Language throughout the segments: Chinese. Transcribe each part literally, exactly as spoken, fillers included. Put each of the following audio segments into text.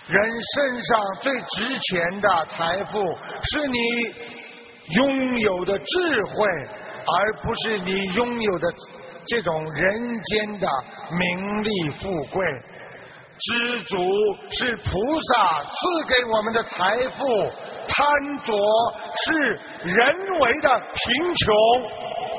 人身上最值钱的财富是你拥有的智慧，而不是你拥有的这种人间的名利富贵。知足是菩萨赐给我们的财富，贪着是人为的贫穷。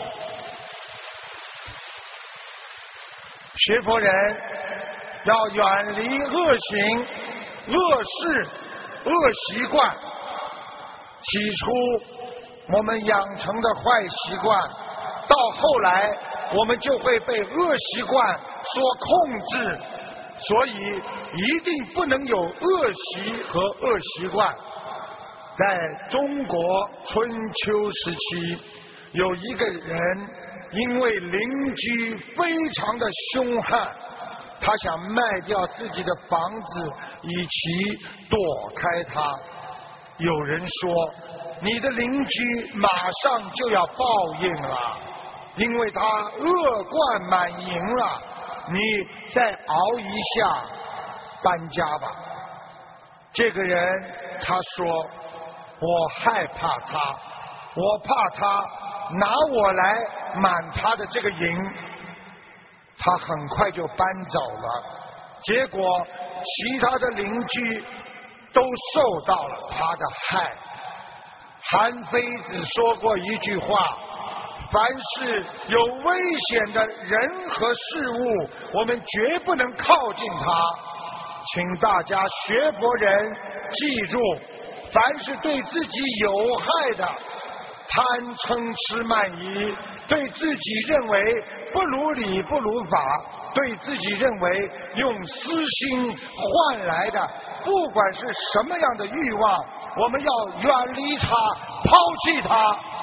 学佛人要远离恶行、恶事、恶习惯。起初我们养成的坏习惯，到后来我们就会被恶习惯所控制，所以一定不能有恶习和恶习惯。在中国春秋时期，有一个人因为邻居非常的凶悍，他想卖掉自己的房子，以其躲开他。有人说，你的邻居马上就要报应了，因为他恶贯满盈了，你再熬一下，搬家吧。这个人他说，我害怕他，我怕他拿我来满他的这个营。他很快就搬走了，结果其他的邻居都受到了他的害。韩非子说过一句话，凡是有危险的人和事物，我们绝不能靠近他。请大家学佛人记住，凡是对自己有害的贪嗔痴慢疑，对自己认为不如理不如法，对自己认为用私心换来的，不管是什么样的欲望，我们要远离它，抛弃它。